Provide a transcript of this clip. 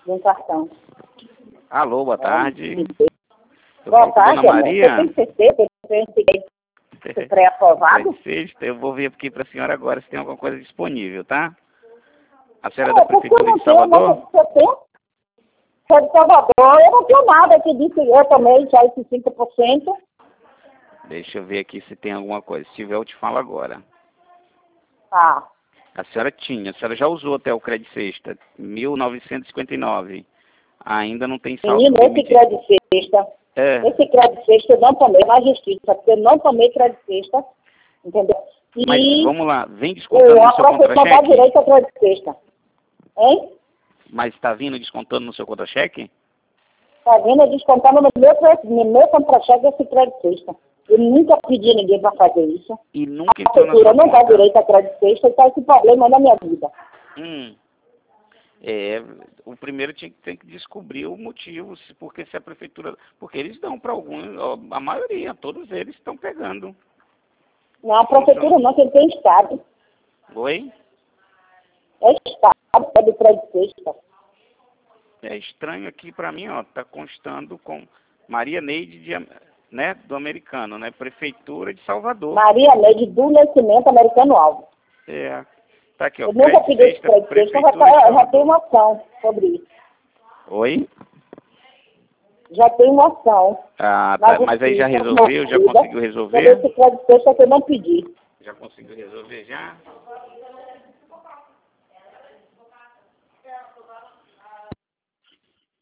de um cartão. Alô, boa tarde. Boa tarde, Dona amor. Maria. Você tem certeza que você pré-aprovado? Sexta, eu vou ver aqui para a senhora agora se tem alguma coisa disponível, tá? A senhora é Não, da porque eu Prefeitura não de tenho, Salvador? mas você tem? Sou de Salvador, eu não tenho nada que disse eu também, já esse 5%. Deixa eu ver aqui se tem alguma coisa. Se tiver, eu te falo agora. Ah, A senhora já usou até o Crédito Sexta, 1959. Ainda não tem saldo menino, esse limite. crédito sexta, É, esse crédito sexta eu não tomei na justiça, porque eu não tomei crédito sexta, entendeu? mas E vamos lá, vem descontando a no seu professora dá contra-cheque? direito a crédito sexta. Hein? Mas está vindo descontando no seu contra-cheque? Tá vendo? Descontando no meu contra-cheque esse crédito sexta. Eu nunca pedi a ninguém para fazer isso. E nunca A entrou na prefeitura sua não dá conta? direito a crédito sexta e tá esse problema na minha vida. O primeiro tem que descobrir o motivo, porque se a prefeitura... Porque eles dão para alguns, ó, a maioria, todos eles estão pegando. Não, a prefeitura não, quem tem Estado. Oi? É Estado, é do crédito sexta. É estranho aqui para mim, ó, tá constando com Maria Neide, né, do Americano, né, Prefeitura de Salvador. Maria Neide do Nascimento Americano Alves. É, tá aqui, ó, Eu nunca pedi esse crédito sexta, já tenho uma ação sobre isso. Oi? Já tenho uma ação. Ah, tá, mas aí já resolveu, já conseguiu Sobre resolver? esse crédito sexta que eu não pedi. Já conseguiu resolver já?